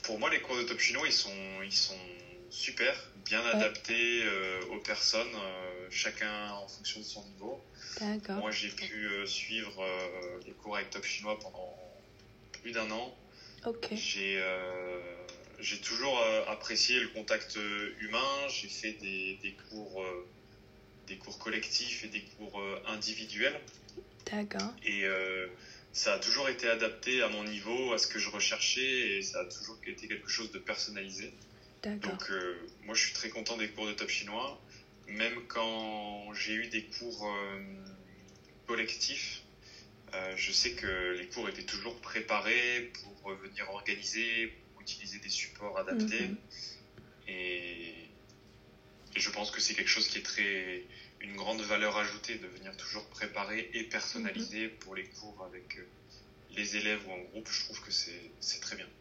pour moi, les cours de top chinois, ils sont super, bien Ouais. adaptés aux personnes, chacun en fonction de son niveau. D'accord. Moi, j'ai pu suivre les cours avec top chinois pendant plus d'1 an. Ok. J'ai toujours apprécié le contact humain. J'ai fait des cours collectifs et des cours individuels. D'accord. Et ça a toujours été adapté à mon niveau, à ce que je recherchais, et ça a toujours été quelque chose de personnalisé. D'accord. Donc moi, je suis très content des cours de top chinois. Même quand j'ai eu des cours collectifs, je sais que les cours étaient toujours préparés pour venir organiser, pour utiliser des supports adaptés. Mhm. Et je pense que c'est quelque chose qui est une grande valeur ajoutée, de venir toujours préparer et personnaliser pour les cours avec les élèves ou en groupe. Je trouve que c'est très bien.